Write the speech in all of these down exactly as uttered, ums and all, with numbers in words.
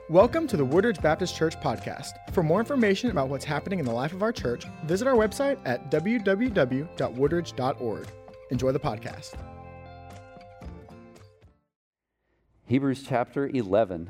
Welcome to the Woodridge Baptist Church podcast. For more information about what's happening in the life of our church, visit our website at w w w dot woodridge dot org. Enjoy the podcast. Hebrews chapter eleven.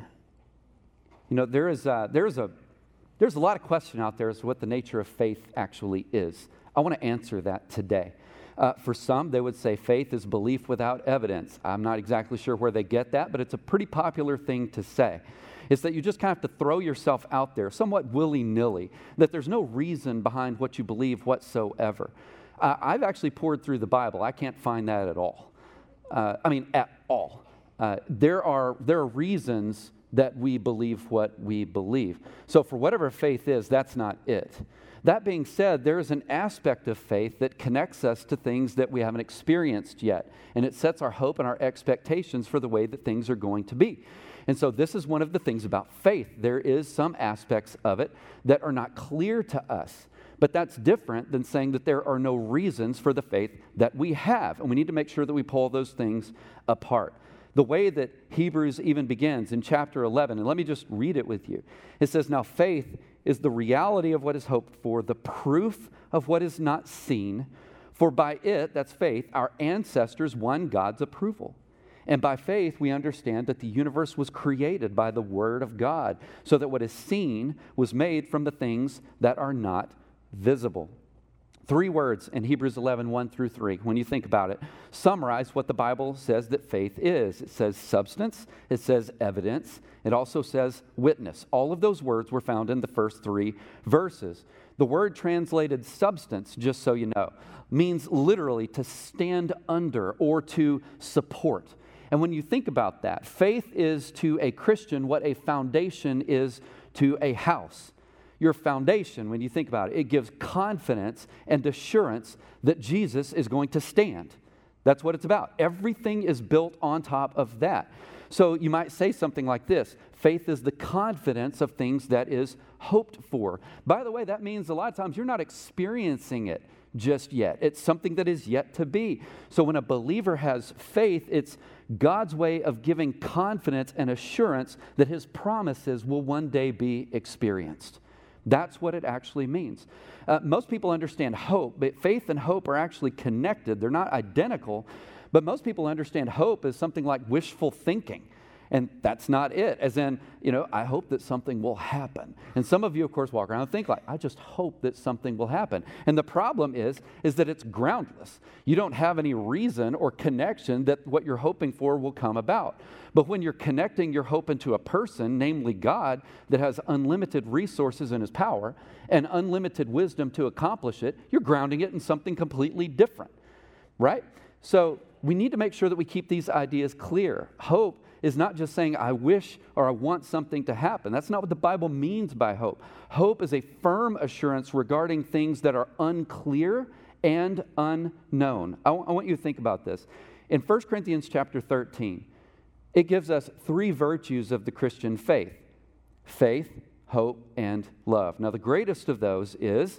You know, there is a, there is a there's a lot of question out there as to what the nature of faith actually is. I want to answer that today. Uh, for some, they would say faith is belief without evidence. I'm not exactly sure where they get that, but it's a pretty popular thing to say. It's that you just kind of have to throw yourself out there somewhat willy-nilly, that there's no reason behind what you believe whatsoever. Uh, I've actually poured through the Bible. I can't find that at all. Uh, I mean, at all. Uh, there are there are reasons that we believe what we believe. So for whatever faith is, that's not it. That being said, there is an aspect of faith that connects us to things that we haven't experienced yet, and it sets our hope and our expectations for the way that things are going to be. And so this is one of the things about faith. There is some aspects of it that are not clear to us, but that's different than saying that there are no reasons for the faith that we have, and we need to make sure that we pull those things apart. The way that Hebrews even begins in chapter eleven, and let me just read it with you. It says, "Now faith is the reality of what is hoped for, the proof of what is not seen. For by it," that's faith, "our ancestors won God's approval. And by faith we understand that the universe was created by the Word of God, so that what is seen was made from the things that are not visible." Three words in Hebrews eleven, one through three, when you think about it, summarize what the Bible says that faith is. It says substance, it says evidence, it also says witness. All of those words were found in the first three verses. The word translated substance, just so you know, means literally to stand under or to support. And when you think about that, faith is to a Christian what a foundation is to a house. Your foundation, when you think about it, it gives confidence and assurance that Jesus is going to stand. That's what it's about. Everything is built on top of that. So you might say something like this: faith is the confidence of things that is hoped for. By the way, that means a lot of times you're not experiencing it just yet. It's something that is yet to be. So when a believer has faith, it's God's way of giving confidence and assurance that His promises will one day be experienced. That's what it actually means. Uh, most people understand hope, but faith and hope are actually connected. They're not identical, but most people understand hope as something like wishful thinking. And that's not it. As in, you know, I hope that something will happen. And some of you, of course, walk around and think like, I just hope that something will happen. And the problem is, is that it's groundless. You don't have any reason or connection that what you're hoping for will come about. But when you're connecting your hope into a person, namely God, that has unlimited resources in His power and unlimited wisdom to accomplish it, you're grounding it in something completely different, right? So we need to make sure that we keep these ideas clear. Hope is not just saying, I wish or I want something to happen. That's not what the Bible means by hope. Hope is a firm assurance regarding things that are unclear and unknown. I, w- I want you to think about this. In First Corinthians chapter thirteen, it gives us three virtues of the Christian faith: faith, hope, and love. Now, the greatest of those is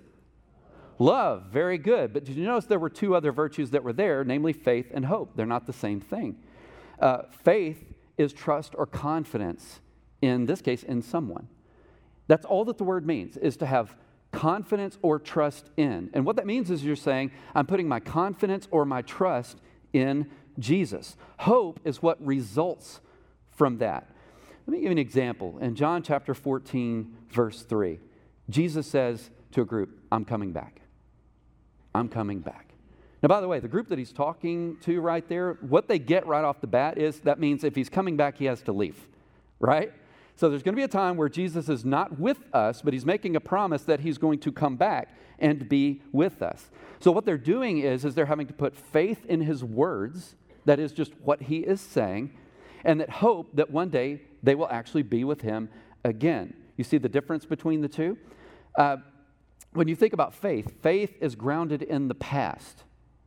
love. Very good. But did you notice there were two other virtues that were there, namely faith and hope? They're not the same thing. Uh, faith is trust or confidence, in this case, in someone. That's all that the word means, is to have confidence or trust in. And what that means is you're saying, I'm putting my confidence or my trust in Jesus. Hope is what results from that. Let me give you an example. In John chapter fourteen, verse three, Jesus says to a group, I'm coming back. I'm coming back. Now, by the way, the group that He's talking to right there, what they get right off the bat is that means if He's coming back, He has to leave, right? So there's going to be a time where Jesus is not with us, but He's making a promise that He's going to come back and be with us. So what they're doing is, is they're having to put faith in His words, that is just what He is saying, and that hope that one day they will actually be with Him again. You see the difference between the two? Uh, when you think about faith, faith is grounded in the past.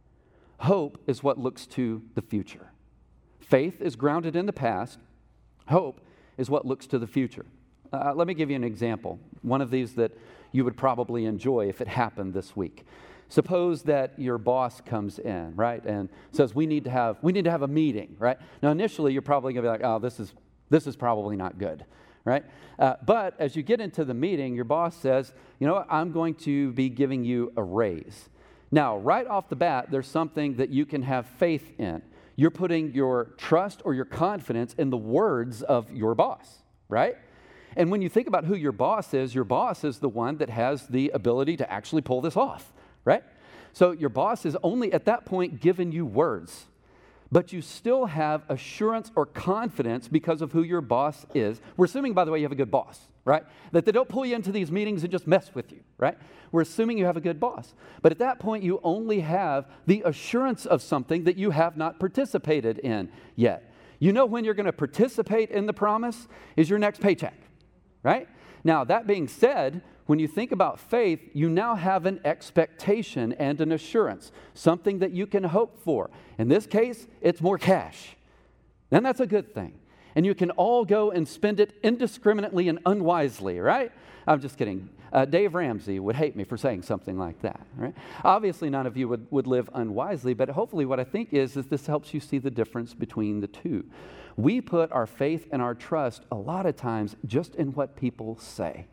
Hope is what looks to the future. Faith is grounded in the past. Hope is what looks to the future. Uh, let me give you an example. One of these that you would probably enjoy if it happened this week. Suppose that your boss comes in, right, and says, we need to have we need to have a meeting, right? Now, initially, you're probably going to be like, oh, this is this is probably not good, right? Uh, but as you get into the meeting, your boss says, you know what, I'm going to be giving you a raise. Now, right off the bat, there's something that you can have faith in. You're putting your trust or your confidence in the words of your boss, right? And when you think about who your boss is, your boss is the one that has the ability to actually pull this off, right? So your boss is only at that point giving you words, but you still have assurance or confidence because of who your boss is. We're assuming, by the way, you have a good boss, right? That they don't pull you into these meetings and just mess with you, right? We're assuming you have a good boss. But at that point, you only have the assurance of something that you have not participated in yet. You know when you're going to participate in the promise is your next paycheck, right? Now, that being said, when you think about faith, you now have an expectation and an assurance, something that you can hope for. In this case, it's more cash. And that's a good thing. And you can all go and spend it indiscriminately and unwisely, right? I'm just kidding. Uh, Dave Ramsey would hate me for saying something like that, right? Obviously, none of you would, would live unwisely, but hopefully what I think is, is this helps you see the difference between the two. We put our faith and our trust a lot of times just in what people say.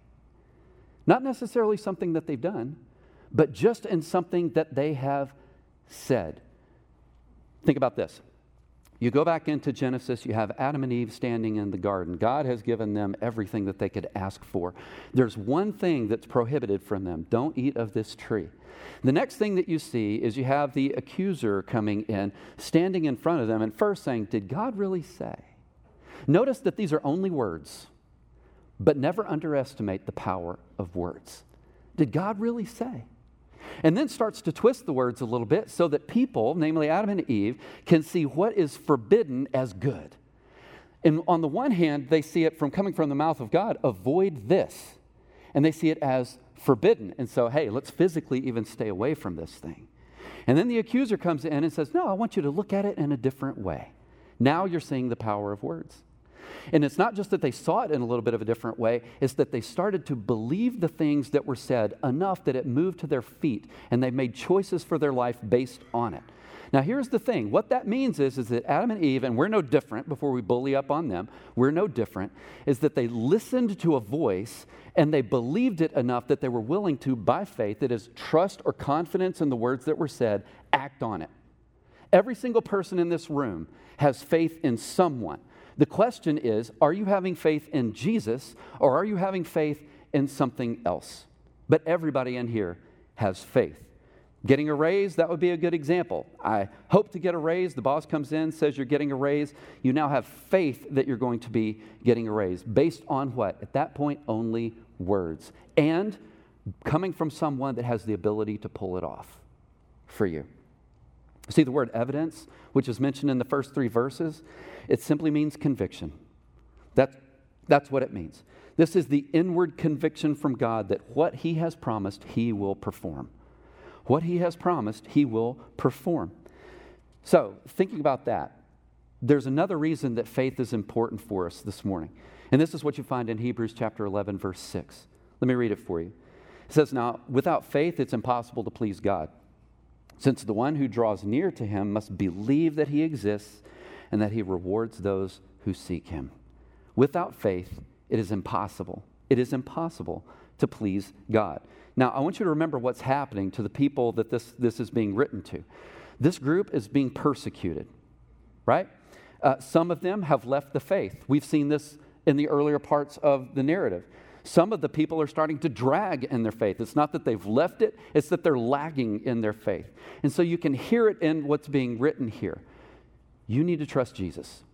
Not necessarily something that they've done, but just in something that they have said. Think about this. You go back into Genesis, you have Adam and Eve standing in the garden. God has given them everything that they could ask for. There's one thing that's prohibited from them. Don't eat of this tree. The next thing that you see is you have the accuser coming in, standing in front of them, and first saying, did God really say? Notice that these are only words. But never underestimate the power of words. Did God really say? And then starts to twist the words a little bit so that people, namely Adam and Eve, can see what is forbidden as good. And on the one hand, they see it from coming from the mouth of God, avoid this. And they see it as forbidden. And so, hey, let's physically even stay away from this thing. And then the accuser comes in and says, no, I want you to look at it in a different way. Now you're seeing the power of words. And it's not just that they saw it in a little bit of a different way, it's that they started to believe the things that were said enough that it moved to their feet, and they made choices for their life based on it. Now, here's the thing. What that means is, is that Adam and Eve, and we're no different before we bully up on them, we're no different, is that they listened to a voice, and they believed it enough that they were willing to, by faith, that is trust or confidence in the words that were said, act on it. Every single person in this room has faith in someone. The question is, are you having faith in Jesus or are you having faith in something else? But everybody in here has faith. Getting a raise, that would be a good example. I hope to get a raise. The boss comes in, says you're getting a raise. You now have faith that you're going to be getting a raise. Based on what? At that point, only words. And coming from someone that has the ability to pull it off for you. See, the word evidence, which is mentioned in the first three verses, it simply means conviction. That's, that's what it means. This is the inward conviction from God that what He has promised, He will perform. What He has promised, He will perform. So, thinking about that, there's another reason that faith is important for us this morning. And this is what you find in Hebrews chapter eleven, verse six. Let me read it for you. It says, now, without faith, it's impossible to please God, since the one who draws near to Him must believe that He exists and that He rewards those who seek Him. Without faith, it is impossible. It is impossible to please God. Now, I want you to remember what's happening to the people that this, this is being written to. This group is being persecuted, right? Uh, some of them have left the faith. We've seen this in the earlier parts of the narrative. Some of the people are starting to drag in their faith. It's not that they've left it, it's that they're lagging in their faith. And so you can hear it in what's being written here. You need to trust Jesus.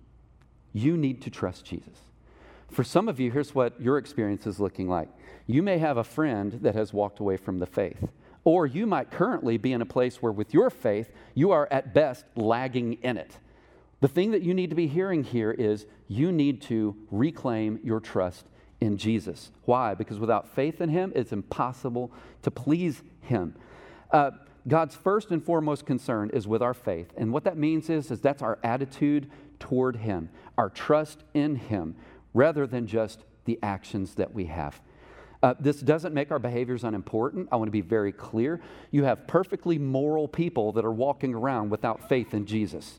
You need to trust Jesus. For some of you, here's what your experience is looking like. You may have a friend that has walked away from the faith. Or you might currently be in a place where with your faith, you are at best lagging in it. The thing that you need to be hearing here is you need to reclaim your trust in Jesus. Why? Because without faith in Him, it's impossible to please Him. Uh, God's first and foremost concern is with our faith. And what that means is, is that's our attitude toward Him, our trust in Him, rather than just the actions that we have. Uh, this doesn't make our behaviors unimportant. I want to be very clear. You have perfectly moral people that are walking around without faith in Jesus.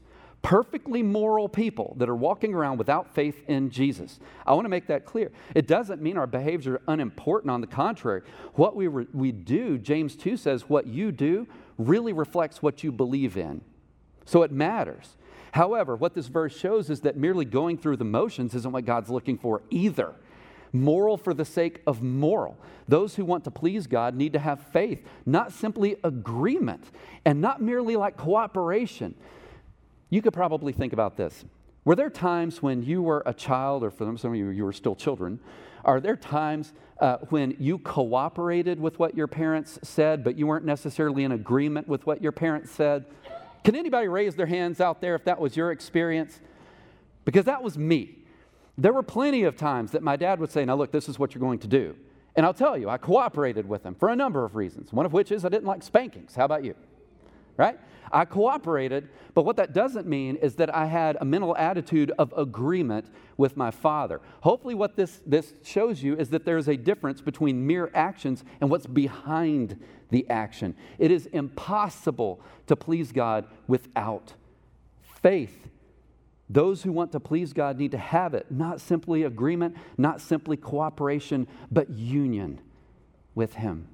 perfectly moral people that are walking around without faith in Jesus. I want to make that clear. It doesn't mean our behaviors are unimportant. On the contrary, what we, re- we do, James two says, what you do really reflects what you believe in. So it matters. However, what this verse shows is that merely going through the motions isn't what God's looking for either. Moral for the sake of moral. Those who want to please God need to have faith, not simply agreement, and not merely like cooperation. You could probably think about this. Were there times when you were a child, or for some of you, you were still children, are there times uh, when you cooperated with what your parents said, but you weren't necessarily in agreement with what your parents said? Can anybody raise their hands out there if that was your experience? Because that was me. There were plenty of times that my dad would say, now look, this is what you're going to do. And I'll tell you, I cooperated with him for a number of reasons, one of which is I didn't like spankings. How about you? Right? I cooperated, but what that doesn't mean is that I had a mental attitude of agreement with my father. Hopefully what this, this shows you is that there's a difference between mere actions and what's behind the action. It is impossible to please God without faith. Those who want to please God need to have it, not simply agreement, not simply cooperation, but union with Him.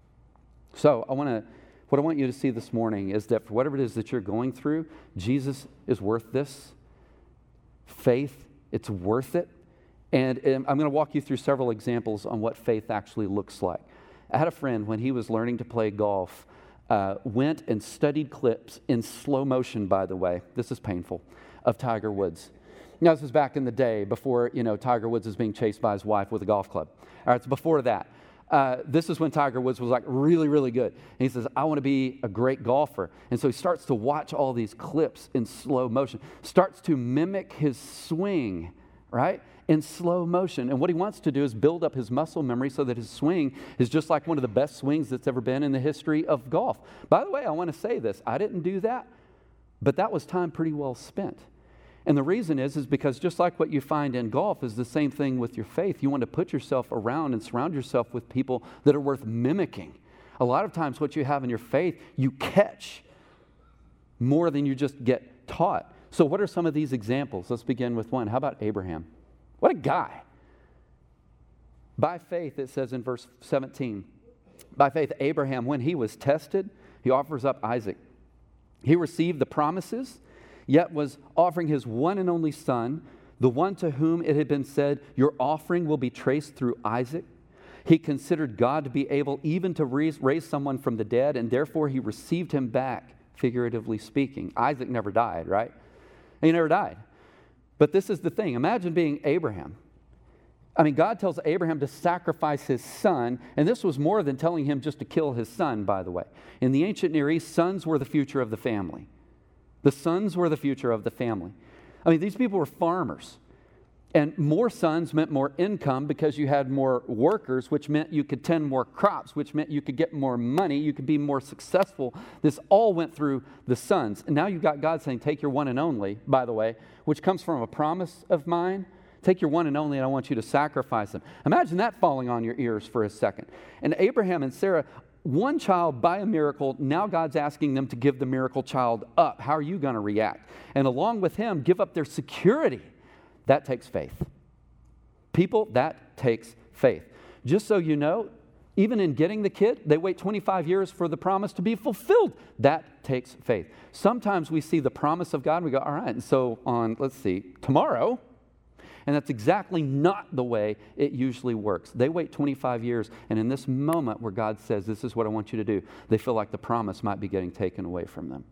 So I want to, what I want you to see this morning is that for whatever it is that you're going through, Jesus is worth this. Faith, it's worth it. And, and I'm going to walk you through several examples on what faith actually looks like. I had a friend, when he was learning to play golf, uh, went and studied clips in slow motion, by the way. This is painful. Of Tiger Woods. Now, this was back in the day before, you know, Tiger Woods was being chased by his wife with a golf club. All right, it's before that. Uh, this is when Tiger Woods was like really, really good. And he says, I want to be a great golfer. And so he starts to watch all these clips in slow motion, starts to mimic his swing, right, in slow motion. And what he wants to do is build up his muscle memory so that his swing is just like one of the best swings that's ever been in the history of golf. By the way, I want to say this. I didn't do that, but that was time pretty well spent. And the reason is, is because just like what you find in golf is the same thing with your faith. You want to put yourself around and surround yourself with people that are worth mimicking. A lot of times what you have in your faith, you catch more than you just get taught. So what are some of these examples? Let's begin with one. How about Abraham? What a guy. By faith, it says in verse seventeen, by faith, Abraham, when he was tested, he offers up Isaac. He received the promises, yet was offering his one and only son, the one to whom it had been said, your offering will be traced through Isaac. He considered God to be able even to raise, raise someone from the dead, and therefore he received him back, figuratively speaking. Isaac never died, right? He never died. But this is the thing. Imagine being Abraham. I mean, God tells Abraham to sacrifice his son, and this was more than telling him just to kill his son, by the way. In the ancient Near East, sons were the future of the family. The sons were the future of the family. I mean, these people were farmers. And more sons meant more income because you had more workers, which meant you could tend more crops, which meant you could get more money, you could be more successful. This all went through the sons. And now you've got God saying, take your one and only, by the way, which comes from a promise of mine. Take your one and only, and I want you to sacrifice them. Imagine that falling on your ears for a second. And Abraham and Sarah, one child by a miracle, now God's asking them to give the miracle child up. How are you going to react? And along with him, give up their security. That takes faith. People, that takes faith. Just so you know, even in getting the kid, they wait twenty-five years for the promise to be fulfilled. That takes faith. Sometimes we see the promise of God and we go, all right, and so on, let's see, tomorrow. And that's exactly not the way it usually works. They wait twenty-five years, and in this moment where God says, this is what I want you to do, they feel like the promise might be getting taken away from them.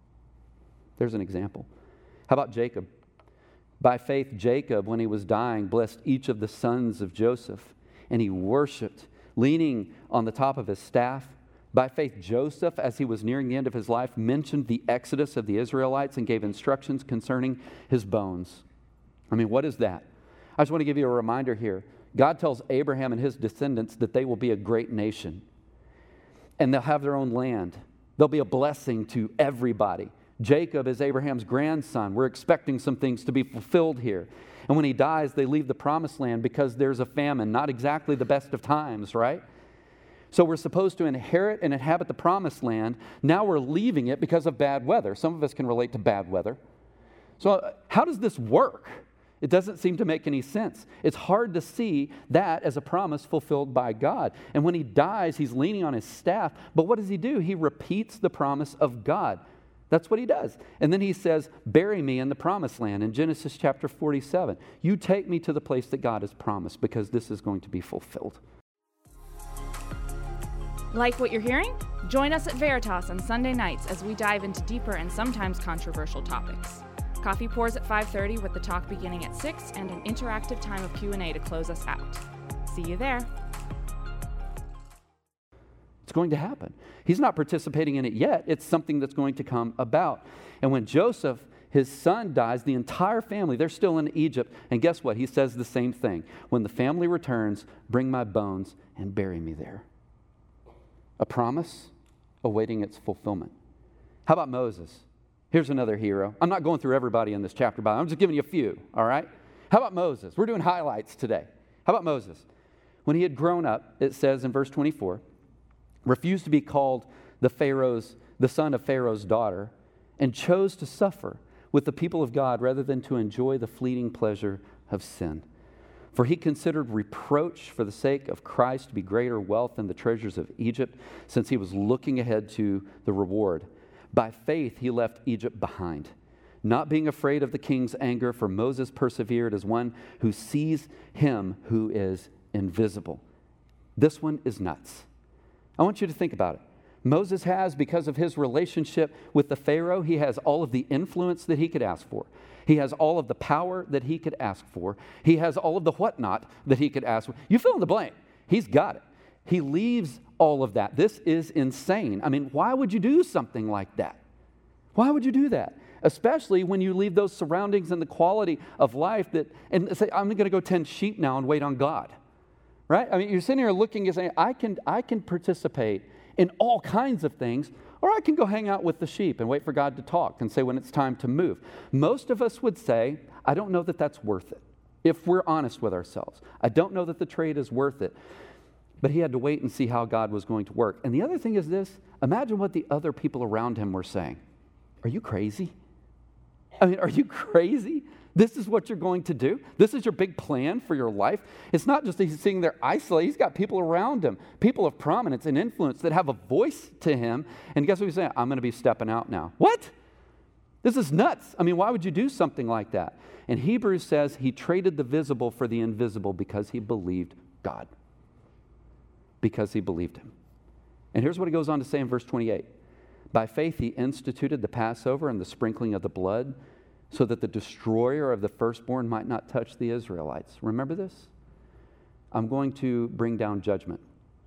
There's an example. How about Jacob? By faith, Jacob, when he was dying, blessed each of the sons of Joseph, and he worshiped, leaning on the top of his staff. By faith, Joseph, as he was nearing the end of his life, mentioned the exodus of the Israelites and gave instructions concerning his bones. I mean, what is that? I just want to give you a reminder here. God tells Abraham and his descendants that they will be a great nation, and they'll have their own land. They'll be a blessing to everybody. Jacob is Abraham's grandson. We're expecting some things to be fulfilled here. And when he dies, they leave the promised land because there's a famine, not exactly the best of times, right? So we're supposed to inherit and inhabit the promised land. Now we're leaving it because of bad weather. Some of us can relate to bad weather. So uh, how does this work? It doesn't seem to make any sense. It's hard to see that as a promise fulfilled by God. And when he dies, he's leaning on his staff. But what does he do? He repeats the promise of God. That's what he does. And then he says, bury me in the promised land in Genesis chapter forty-seven. You take me to the place that God has promised because this is going to be fulfilled. Like what you're hearing? Join us at Veritas on Sunday nights as we dive into deeper and sometimes controversial topics. Coffee pours at five thirty with the talk beginning at six and an interactive time of Q and A to close us out. See you there. It's going to happen. He's not participating in it yet. It's something that's going to come about. And when Joseph, his son, dies, the entire family, they're still in Egypt. And guess what? He says the same thing. When the family returns, bring my bones and bury me there. A promise awaiting its fulfillment. How about Moses? Here's another hero. I'm not going through everybody in this chapter, but I'm just giving you a few, all right? How about Moses? We're doing highlights today. How about Moses? When he had grown up, it says in verse twenty-four, refused to be called the Pharaoh's, the son of Pharaoh's daughter, and chose to suffer with the people of God rather than to enjoy the fleeting pleasure of sin. For he considered reproach for the sake of Christ to be greater wealth than the treasures of Egypt, since he was looking ahead to the reward. By faith he left Egypt behind, not being afraid of the king's anger, for Moses persevered as one who sees him who is invisible. This one is nuts. I want you to think about it. Moses has, because of his relationship with the Pharaoh, he has all of the influence that he could ask for. He has all of the power that he could ask for. He has all of the whatnot that he could ask for. You fill in the blank. He's got it. He leaves all of that. This is insane. I mean, why would you do something like that? Why would you do that? Especially when you leave those surroundings and the quality of life that, and say, I'm going to go tend sheep now and wait on God. Right? I mean, you're sitting here looking and saying, I can, I can participate in all kinds of things, or I can go hang out with the sheep and wait for God to talk and say when it's time to move. Most of us would say, I don't know that that's worth it, if we're honest with ourselves. I don't know that the trade is worth it. But he had to wait and see how God was going to work. And the other thing is this, imagine what the other people around him were saying. Are you crazy? I mean, are you crazy? This is what you're going to do? This is your big plan for your life? It's not just that he's sitting there isolated. He's got people around him, people of prominence and influence that have a voice to him. And guess what he's saying? I'm going to be stepping out now. What? This is nuts. I mean, why would you do something like that? And Hebrews says he traded the visible for the invisible because he believed God. Because he believed him. And here's what he goes on to say in verse twenty-eight. By faith he instituted the Passover and the sprinkling of the blood so that the destroyer of the firstborn might not touch the Israelites. Remember this? I'm going to bring down judgment.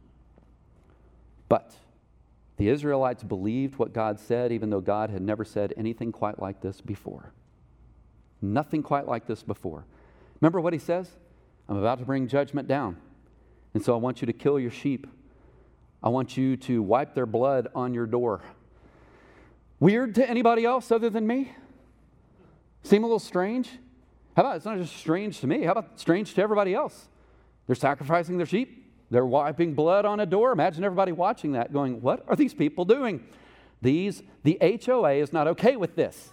But the Israelites believed what God said, even though God had never said anything quite like this before. Nothing quite like this before. Remember what he says? I'm about to bring judgment down. And so I want you to kill your sheep. I want you to wipe their blood on your door. Weird to anybody else other than me? Seem a little strange? How about it's not just strange to me? How about strange to everybody else? They're sacrificing their sheep. They're wiping blood on a door. Imagine everybody watching that going, what are these people doing? These, the H O A is not okay with this.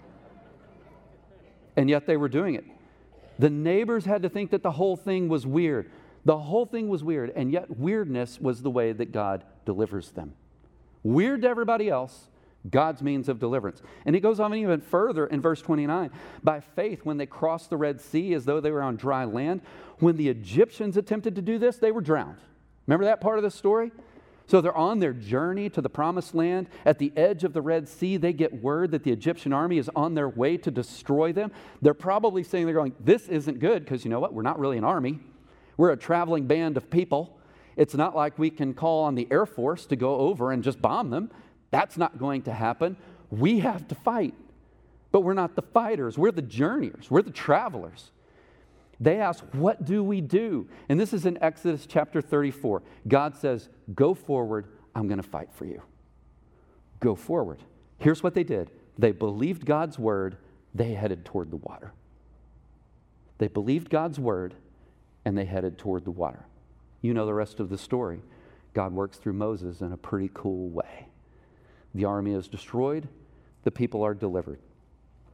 And yet they were doing it. The neighbors had to think that the whole thing was weird. The whole thing was weird, and yet weirdness was the way that God delivers them. Weird to everybody else, God's means of deliverance. And he goes on even further in verse twenty-nine. By faith, when they crossed the Red Sea as though they were on dry land, when the Egyptians attempted to do this, they were drowned. Remember that part of the story? So they're on their journey to the promised land. At the edge of the Red Sea, they get word that the Egyptian army is on their way to destroy them. They're probably saying, they're going, this isn't good, because you know what? We're not really an army. We're a traveling band of people. It's not like we can call on the Air Force to go over and just bomb them. That's not going to happen. We have to fight. But we're not the fighters. We're the journeyers. We're the travelers. They ask, what do we do? And this is in Exodus chapter thirty-four. God says, go forward. I'm going to fight for you. Go forward. Here's what they did. They believed God's word. They headed toward the water. They believed God's word, and they headed toward the water. You know the rest of the story. God works through Moses in a pretty cool way. The army is destroyed. The people are delivered.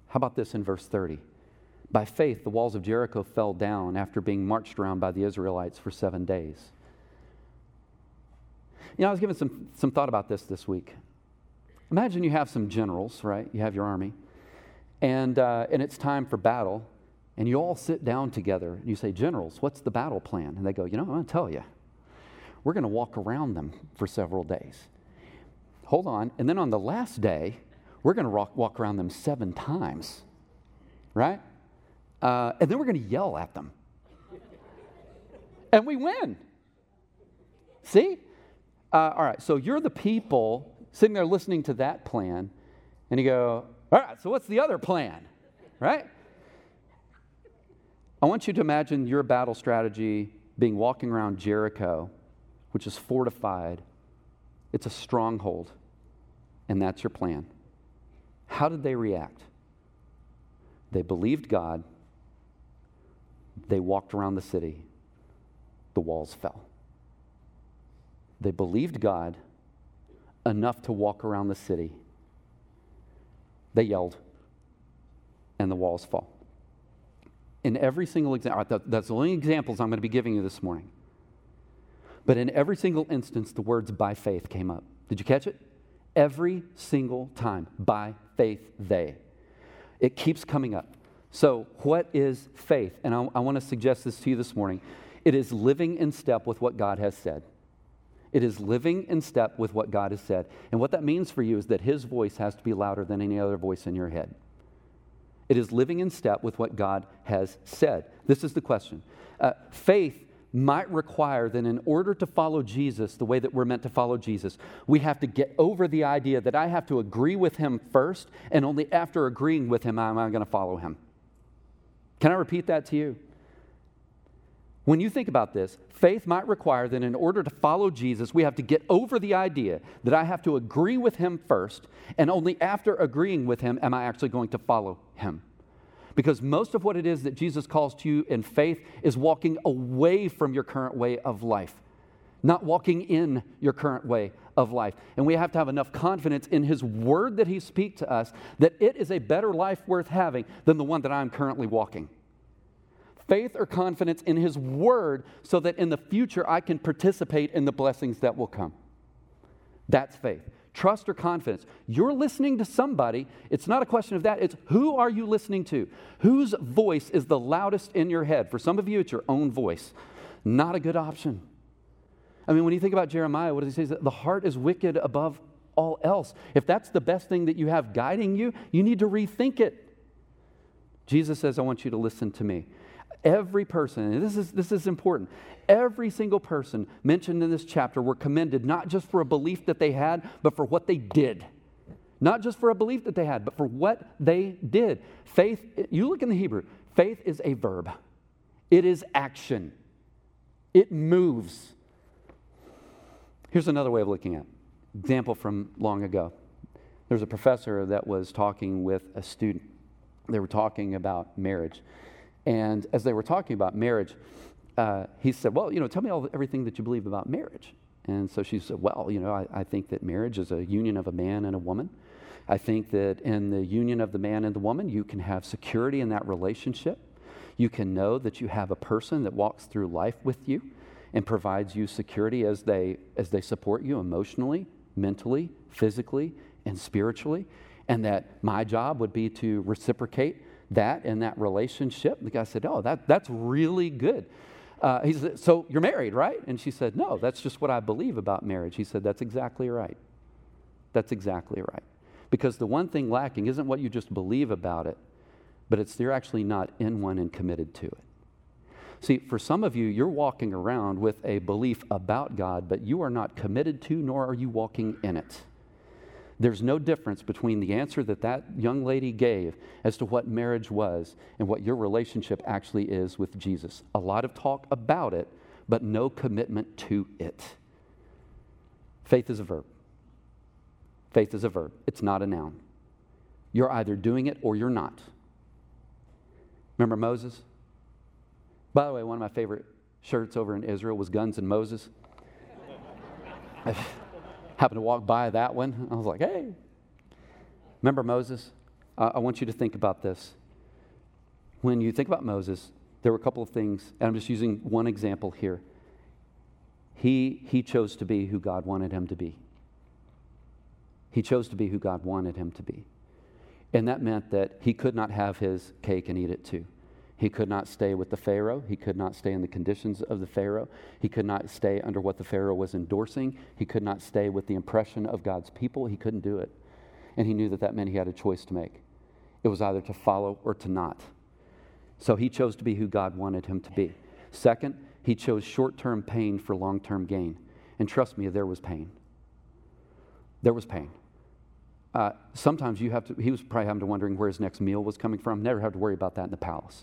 How about this in verse thirty? By faith, the walls of Jericho fell down after being marched around by the Israelites for seven days. You know, I was giving some, some thought about this this week. Imagine you have some generals, right? You have your army, and, uh, and it's time for battle, and you all sit down together, and you say, generals, what's the battle plan? And they go, you know, I'm going to tell you. We're going to walk around them for several days. Hold on. And then on the last day, we're going to walk, walk around them seven times, right? Uh, and then we're going to yell at them. And we win. See? Uh, all right, so you're the people sitting there listening to that plan, and you go, all right, so what's the other plan, right? I want you to imagine your battle strategy being walking around Jericho, which is fortified. It's a stronghold, and that's your plan. How did they react? They believed God. They walked around the city. The walls fell. They believed God enough to walk around the city. They yelled, and the walls fall. In every single example, that's the only examples I'm going to be giving you this morning. But in every single instance, the words by faith came up. Did you catch it? Every single time, by faith they. It keeps coming up. So what is faith? And I, I want to suggest this to you this morning. It is living in step with what God has said. It is living in step with what God has said. And what that means for you is that His voice has to be louder than any other voice in your head. It is living in step with what God has said. This is the question. Uh, faith might require that in order to follow Jesus the way that we're meant to follow Jesus, we have to get over the idea that I have to agree with Him first, and only after agreeing with Him am I going to follow Him. Can I repeat that to you? When you think about this, faith might require that in order to follow Jesus, we have to get over the idea that I have to agree with Him first, and only after agreeing with Him am I actually going to follow Him. Because most of what it is that Jesus calls to you in faith is walking away from your current way of life, not walking in your current way of life. And we have to have enough confidence in His Word that He speaks to us that it is a better life worth having than the one that I'm currently walking. Faith or confidence in His Word so that in the future I can participate in the blessings that will come. That's faith. Trust or confidence. You're listening to somebody. It's not a question of that. It's who are you listening to? Whose voice is the loudest in your head? For some of you, it's your own voice. Not a good option. I mean, when you think about Jeremiah, what does he say? The heart is wicked above all else. If that's the best thing that you have guiding you, you need to rethink it. Jesus says, I want you to listen to me. Every person, and this is, this is important, every single person mentioned in this chapter were commended not just for a belief that they had, but for what they did. Not just for a belief that they had, but for what they did. Faith, you look in the Hebrew, faith is a verb. It is action. It moves. Here's another way of looking at it. Example from long ago. There's a professor that was talking with a student. They were talking about marriage. And as they were talking about marriage, uh, he said, well, you know, tell me all everything that you believe about marriage. And so she said, well, you know, I, I think that marriage is a union of a man and a woman. I think that in the union of the man and the woman, you can have security in that relationship. You can know that you have a person that walks through life with you and provides you security as they as they support you emotionally, mentally, physically, and spiritually. And that my job would be to reciprocate that in that relationship. The guy said, oh, that, that's really good. Uh, he said, so you're married, right? And she said, no, that's just what I believe about marriage. He said, that's exactly right. That's exactly right. Because the one thing lacking isn't what you just believe about it, but it's you're actually not in one and committed to it. See, for some of you, you're walking around with a belief about God, but you are not committed to, nor are you walking in it. There's no difference between the answer that that young lady gave as to what marriage was and what your relationship actually is with Jesus. A lot of talk about it, but no commitment to it. Faith is a verb. Faith is a verb. It's not a noun. You're either doing it or you're not. Remember Moses? By the way, one of my favorite shirts over in Israel was Guns and Moses. Happened to walk by that one. I was like, hey. Remember Moses? uh, I want you to think about this. When you think about Moses, there were a couple of things, and I'm just using one example here. He, he chose to be who God wanted him to be. He chose to be who God wanted him to be. And that meant that he could not have his cake and eat it too. He could not stay with the Pharaoh. He could not stay in the conditions of the Pharaoh. He could not stay under what the Pharaoh was endorsing. He could not stay with the impression of God's people. He couldn't do it. And he knew that that meant he had a choice to make. It was either to follow or to not. So he chose to be who God wanted him to be. Second, he chose short-term pain for long-term gain. And trust me, there was pain. There was pain. Uh, sometimes you have to, he was probably having to wondering where his next meal was coming from. Never had to worry about that in the palace.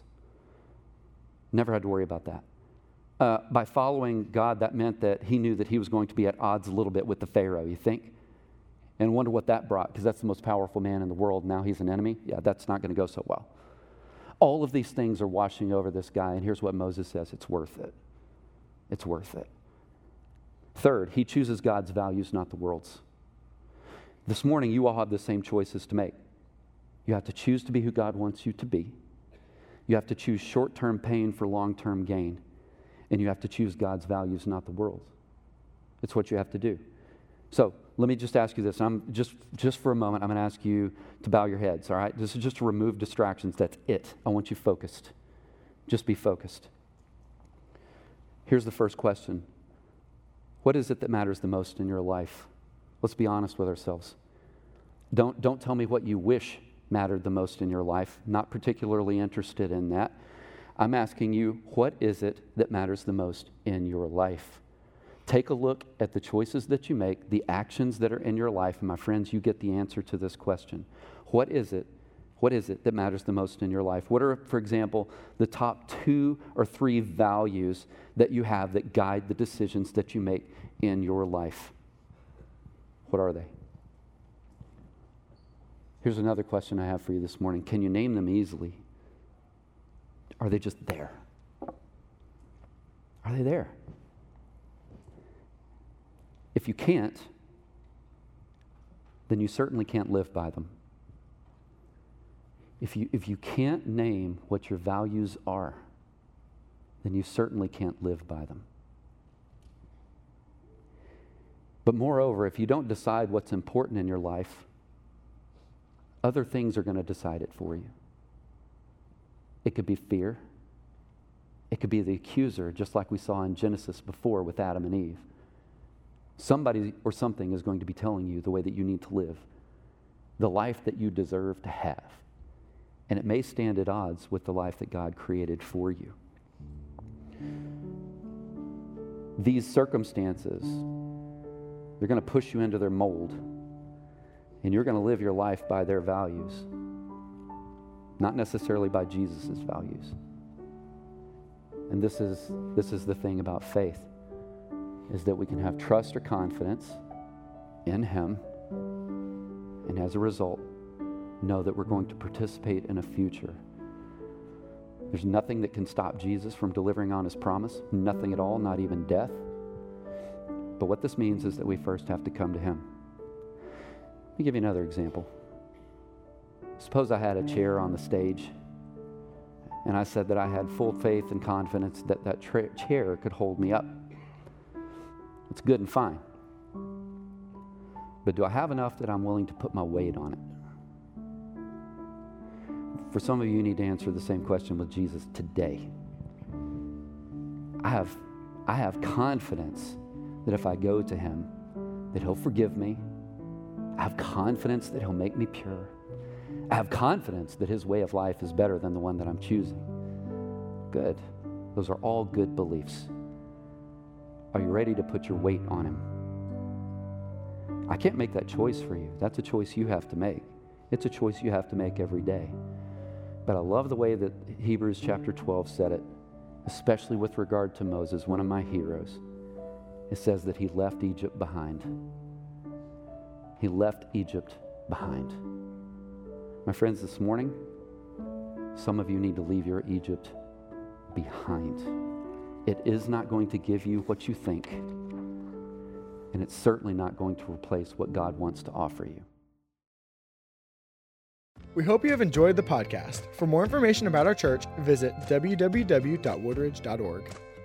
Never had to worry about that. Uh, by following God, that meant that he knew that he was going to be at odds a little bit with the Pharaoh, you think? And wonder what that brought, because that's the most powerful man in the world. Now he's an enemy. Yeah, that's not going to go so well. All of these things are washing over this guy, and here's what Moses says: it's worth it. It's worth it. Third, he chooses God's values, not the world's. This morning, you all have the same choices to make. You have to choose to be who God wants you to be. You have to choose short-term pain for long-term gain. And you have to choose God's values, not the world's. It's what you have to do. So let me just ask you this. I'm just, just for a moment, I'm going to ask you to bow your heads, all right? This is just to remove distractions. That's it. I want you focused. Just be focused. Here's the first question. What is it that matters the most in your life? Let's be honest with ourselves. Don't, don't tell me what you wish mattered the most in your life. Not particularly interested in that. I'm asking you, what is it that matters the most in your life? Take a look at the choices that you make, the actions that are in your life, and my friends, you get the answer to this question. What is it? What is it that matters the most in your life? What are, for example, the top two or three values that you have that guide the decisions that you make in your life? What are they? Here's another question I have for you this morning. Can you name them easily? Are they just there? Are they there? If you can't, then you certainly can't live by them. If you, if you can't name what your values are, then you certainly can't live by them. But moreover, if you don't decide what's important in your life, other things are going to decide it for you. It could be fear. It could be the accuser, just like we saw in Genesis before with Adam and Eve. Somebody or something is going to be telling you the way that you need to live, the life that you deserve to have. And it may stand at odds with the life that God created for you. These circumstances, they're going to push you into their mold, and you're going to live your life by their values, not necessarily by Jesus' values. And this is, this is the thing about faith, is that we can have trust or confidence in Him, and as a result, know that we're going to participate in a future. There's nothing that can stop Jesus from delivering on His promise, nothing at all, not even death. But what this means is that we first have to come to Him. Let me give you another example. Suppose I had a chair on the stage, and I said that I had full faith and confidence that that tra- chair could hold me up. It's good and fine. But do I have enough that I'm willing to put my weight on it? For some of you, you need to answer the same question with Jesus today. I have, I have confidence that if I go to Him, that He'll forgive me. I have confidence that He'll make me pure. I have confidence that His way of life is better than the one that I'm choosing. Good. Those are all good beliefs. Are you ready to put your weight on Him? I can't make that choice for you. That's a choice you have to make. It's a choice you have to make every day. But I love the way that Hebrews chapter twelve said it, especially with regard to Moses, one of my heroes. It says that he left Egypt behind. He left Egypt behind. My friends, this morning, some of you need to leave your Egypt behind. It is not going to give you what you think, and it's certainly not going to replace what God wants to offer you. We hope you have enjoyed the podcast. For more information about our church, visit w w w dot woodridge dot org.